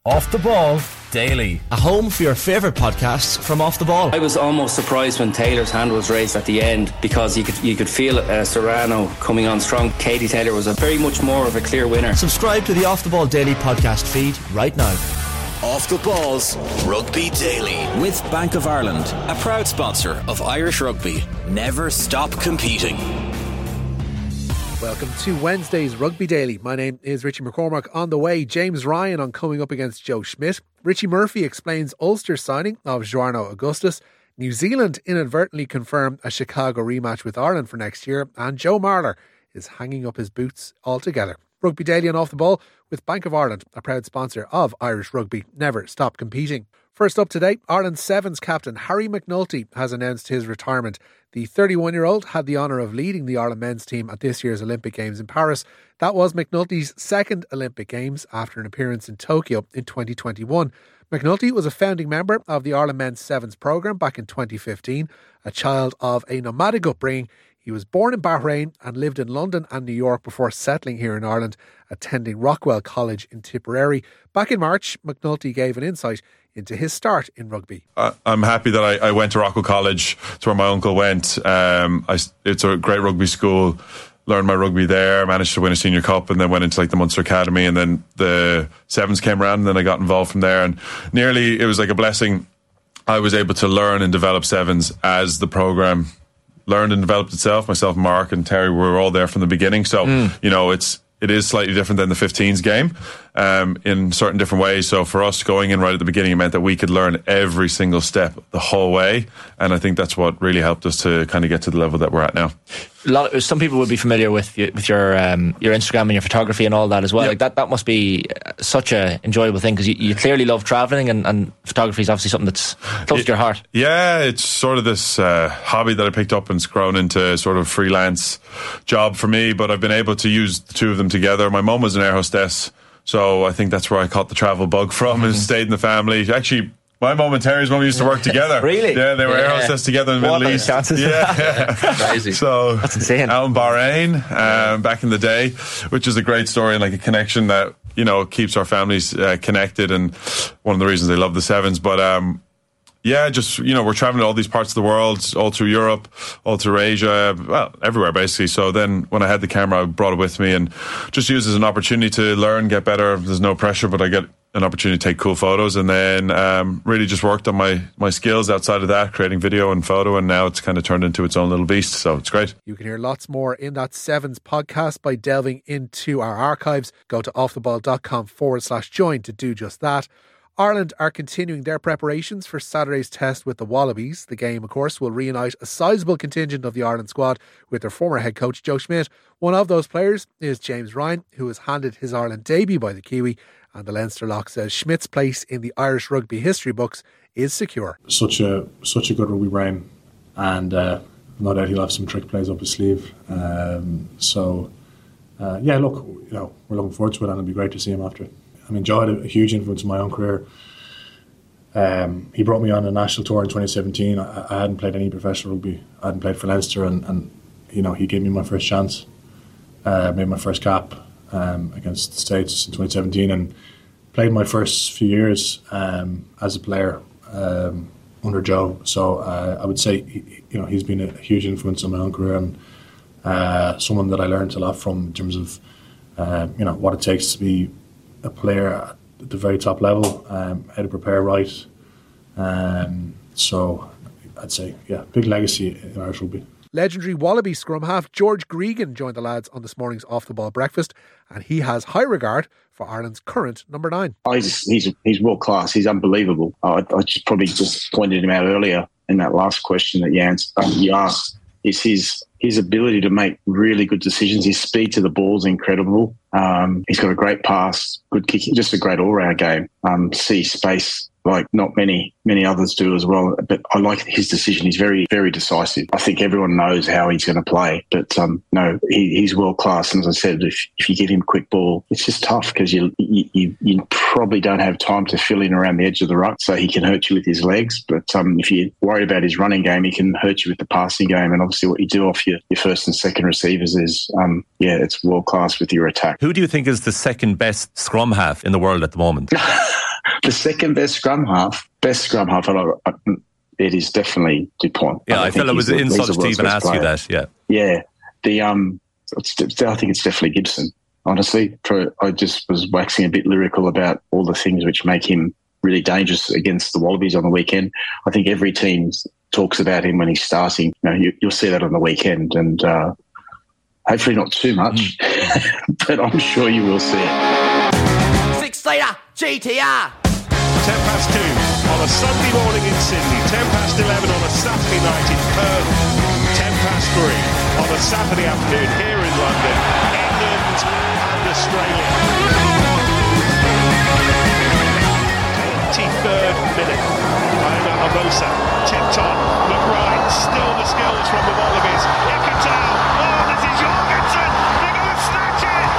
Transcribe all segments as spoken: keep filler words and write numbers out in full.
Off the Ball Daily. A home for your favourite podcasts from Off the Ball. I was almost surprised when Taylor's hand was raised at the end, because you could you could feel uh, Serrano coming on strong. Katie Taylor was a very much more of a clear winner. Subscribe to the Off the Ball Daily podcast feed right now. Off the Ball's Rugby Daily with Bank of Ireland, a proud sponsor of Irish Rugby. Never stop competing. Welcome to Wednesday's Rugby Daily. My name is Richie McCormack. On the way, James Ryan on coming up against Joe Schmidt. Richie Murphy explains Ulster's signing of Joarno Augustus. New Zealand inadvertently confirmed a Chicago rematch with Ireland for next year. And Joe Marler is hanging up his boots altogether. Rugby Daily and Off the Ball with Bank of Ireland, a proud sponsor of Irish Rugby. Never stop competing. First up today, Ireland Sevens captain Harry McNulty has announced his retirement. The thirty-one-year-old had the honour of leading the Ireland men's team at this year's Olympic Games in Paris. That was McNulty's second Olympic Games after an appearance in Tokyo in twenty twenty-one. McNulty was a founding member of the Ireland men's sevens programme back in twenty fifteen. A child of a nomadic upbringing, he was born in Bahrain and lived in London and New York before settling here in Ireland, attending Rockwell College in Tipperary. Back in March, McNulty gave an insight into his start in rugby. Uh, I'm happy that I, I went to Rockwell College. It's where my uncle went. Um, I, it's a great rugby school. Learned my rugby there, managed to win a senior cup, and then went into like the Munster Academy, and then the sevens came around, and then I got involved from there, and nearly, it was like a blessing. I was able to learn and develop sevens as the programme learned and developed itself. Myself, Mark and Terry were all there from the beginning, so mm. you know, it's it is slightly different than the fifteens game um, in certain different ways. So for us, going in right at the beginning, it meant that we could learn every single step the whole way, and I think that's what really helped us to kind of get to the level that we're at now. A lot of, some people would be familiar with you, with your um, your Instagram and your photography and all that as well. Yep. Like that, that must be such a enjoyable thing, because you, you clearly love travelling, and, and photography is obviously something that's close it, to your heart. Yeah, it's sort of this uh, hobby that I picked up and it's grown into sort of freelance job for me. But I've been able to use the two of them together. My mum was an air hostess, so I think that's where I caught the travel bug from, and mm-hmm. stayed in the family. Actually, my mum and Terry's mum used to work together. Really? Yeah, they were yeah. air hostess together in the what Middle East. Chances yeah, crazy. So that's insane. Out in Bahrain, um, back in the day, which is a great story and like a connection that, you know, keeps our families uh, connected, and one of the reasons they love the sevens. But um, yeah, just, you know, we're traveling to all these parts of the world, all through Europe, all through Asia, well, everywhere basically. So then when I had the camera, I brought it with me and just used it as an opportunity to learn, get better. There's no pressure, but I get an opportunity to take cool photos, and then um, really just worked on my, my skills outside of that, creating video and photo, and now it's kind of turned into its own little beast, so it's great. You can hear lots more in that Sevens podcast by delving into our archives. Go to offtheball.com forward slash join to do just that. Ireland are continuing their preparations for Saturday's test with the Wallabies. The game, of course, will reunite a sizable contingent of the Ireland squad with their former head coach Joe Schmidt. One of those players is James Ryan, who was handed his Ireland debut by the Kiwi, and the Leinster lock says Schmidt's place in the Irish rugby history books is secure. Such a such a good rugby brain, and uh, no doubt he'll have some trick plays up his sleeve. Um, so, uh, yeah, look, you know, we're looking forward to it, and it'll be great to see him after it. I mean, Joe had a, a huge influence in my own career. Um, he brought me on a national tour in twenty seventeen. I, I hadn't played any professional rugby. I hadn't played for Leinster, and, and you know, he gave me my first chance. Uh, made my first cap um, against the States in twenty seventeen, and played my first few years um, as a player um, under Joe. So uh, I would say, he, you know, he's been a huge influence on my own career, and uh, someone that I learned a lot from in terms of uh, you know, what it takes to be a player at the very top level, um, how to prepare right. Um, so I'd say, yeah, big legacy in Irish rugby. Legendary Wallaby scrum half George Gregan joined the lads on this morning's Off the Ball breakfast, and he has high regard for Ireland's current number nine. Oh, he's he's, he's world class. He's unbelievable. I, I just probably just pointed him out earlier in that last question that you answered, um, you asked. Is his his ability to make really good decisions. His speed to the ball is incredible. Um, he's got a great pass, good kicking, just a great all-round game. Um, see space like not many many others do as well. But I like his decision. He's very, very decisive. I think everyone knows how he's going to play. But um, no, he, he's world class. And as I said, if, if you give him quick ball, it's just tough because you, you you probably don't have time to fill in around the edge of the ruck, so he can hurt you with his legs. But um, if you're worried about his running game, he can hurt you with the passing game. And obviously what you do off your, your first and second receivers is, um, yeah, it's world class with your attack. Who do you think is the second best scrum half in the world at the moment? the second best scrum half, best scrum half, it is definitely Dupont. Yeah, I, I felt it was an insult to even ask you that. Yeah, yeah. The um, it's, I think it's definitely Gibson. Honestly, I just was waxing a bit lyrical about all the things which make him really dangerous against the Wallabies on the weekend. I think every team talks about him when he's starting. You know, you, you'll see that on the weekend, and uh, hopefully not too much, mm. but I'm sure you will see it. Six-litre G T R. Ten past two on a Sunday morning in Sydney. Ten past eleven on a Saturday night in Perth. Ten past three on a Saturday afternoon here in London. England and Australia. twenty-third minute. Aina Amosa tipped on. McBride, still the skills from the Wallabies. Ikitau. Oh, this is Jorgensen. They're going to snatch it.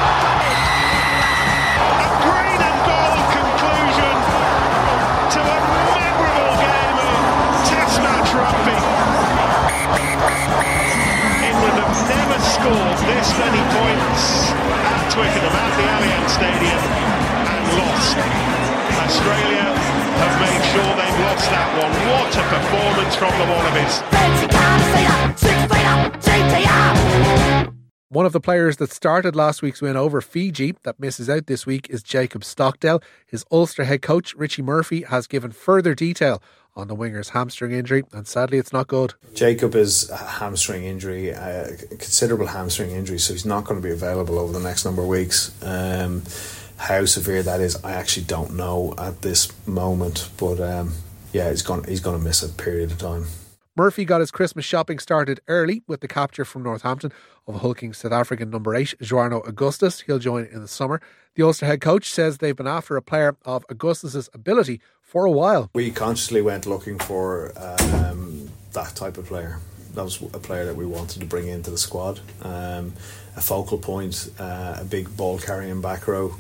A green and gold conclusion to a memorable game of Test match rugby. England have never scored this many points at Twickenham, at the Allianz Stadium, and lost. Australia have made sure they've lost that one. What a performance from the Wallabies. One of the players that started last week's win over Fiji that misses out this week is Jacob Stockdale. His Ulster head coach, Richie Murphy, has given further detail on the winger's hamstring injury, and sadly it's not good. Jacob is a hamstring injury, a considerable hamstring injury, so he's not going to be available over the next number of weeks. Um, how severe that is, I actually don't know at this moment, but um, yeah, he's going, he's going to miss a period of time. Murphy got his Christmas shopping started early with the capture from Northampton of hulking South African number eight, Joarno Augustus. He'll join in the summer. The Ulster head coach says they've been after a player of Augustus's ability for a while. We consciously went looking for um, that type of player. That was a player that we wanted to bring into the squad. Um, a focal point, uh, a big ball carrying back row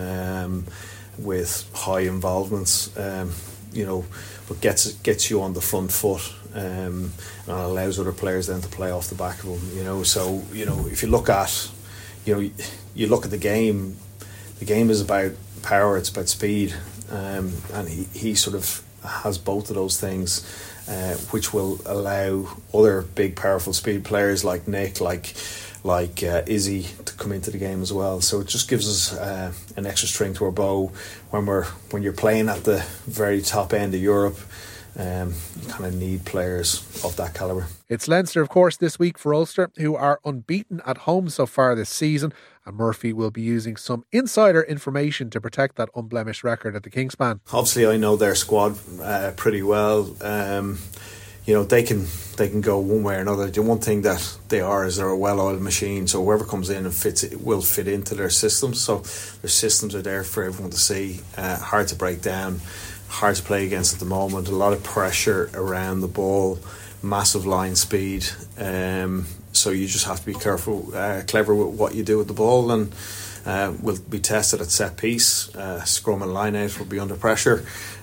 um, with high involvements, um, you know, but gets gets you on the front foot. Um, and allows other players then to play off the back of them, you know. So, you know, if you look at, you know, you look at the game, the game is about power, it's about speed, um, and he, he sort of has both of those things, uh, which will allow other big, powerful speed players like Nick, like like uh, Izzy to come into the game as well. So it just gives us uh, an extra string to our bow when we're when you're playing at the very top end of Europe. Um, you kind of need players of that calibre. It's Leinster, of course, this week for Ulster, who are unbeaten at home so far this season, and Murphy will be using some insider information to protect that unblemished record at the Kingspan. Obviously, I know their squad uh, pretty well. Um, you know, they can they can go one way or another. The one thing that they are is they're a well-oiled machine, so whoever comes in and fits it will fit into their systems. So their systems are there for everyone to see, uh, hard to break down. Hard to play against at the moment. A lot of pressure around the ball, massive line speed. Um, so you just have to be careful, uh, clever with what you do with the ball, and uh, will be tested at set piece. Uh, scrum and line out will be under pressure.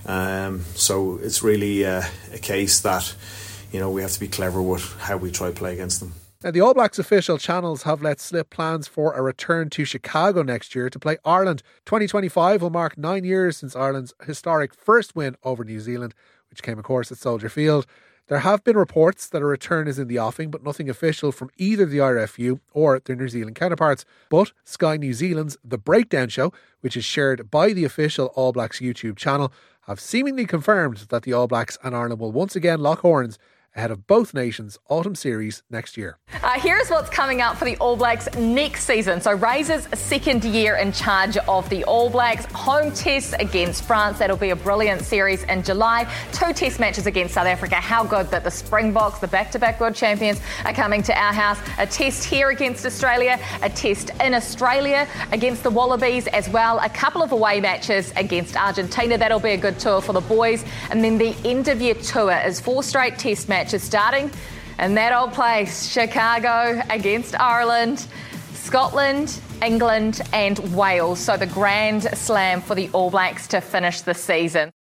Um, so it's really uh, a case that, you know, we have to be clever with how we try to play against them. Now, the All Blacks official channels have let slip plans for a return to Chicago next year to play Ireland. twenty twenty-five will mark nine years since Ireland's historic first win over New Zealand, which came, of course, at Soldier Field. There have been reports that a return is in the offing, but nothing official from either the I R F U or their New Zealand counterparts. But Sky New Zealand's The Breakdown Show, which is shared by the official All Blacks YouTube channel, have seemingly confirmed that the All Blacks and Ireland will once again lock horns ahead of both nations' autumn series next year. Uh, here's what's coming up for the All Blacks next season. So Razor's second year in charge of the All Blacks. Home test against France. That'll be a brilliant series in July. Two test matches against South Africa. How good that the Springboks, the back-to-back world champions, are coming to our house. A test here against Australia. A test in Australia against the Wallabies as well. A couple of away matches against Argentina. That'll be a good tour for the boys. And then the end of year tour is four straight test matches is starting in that old place, Chicago against Ireland, Scotland, England and Wales. So the grand slam for the All Blacks to finish the season.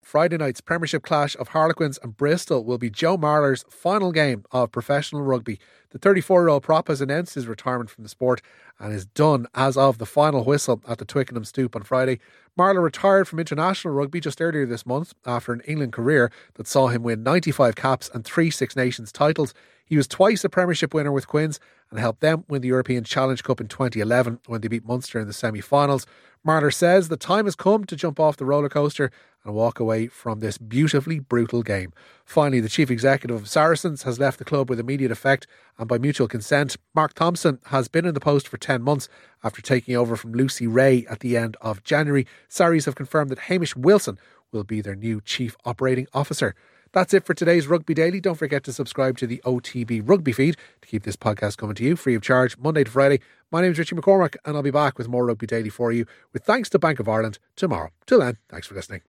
Friday night's Premiership clash of Harlequins and Bristol will be Joe Marler's final game of professional rugby. The thirty-four-year-old prop has announced his retirement from the sport and is done as of the final whistle at the Twickenham Stoop on Friday. Marler retired from international rugby just earlier this month after an England career that saw him win ninety-five caps and three Six Nations titles. He was twice a Premiership winner with Quins and helped them win the European Challenge Cup in twenty eleven when they beat Munster in the semi-finals. Marler says the time has come to jump off the roller coaster and walk away from this beautifully brutal game. Finally, the chief executive of Saracens has left the club with immediate effect and by mutual consent. Mark Thompson has been in the post for ten months after taking over from Lucy Ray at the end of January. Saris have confirmed that Hamish Wilson will be their new chief operating officer. That's it for today's Rugby Daily. Don't forget to subscribe to the O T B Rugby feed to keep this podcast coming to you free of charge Monday to Friday. My name is Richie McCormack and I'll be back with more Rugby Daily for you with thanks to Bank of Ireland tomorrow. Till then, thanks for listening.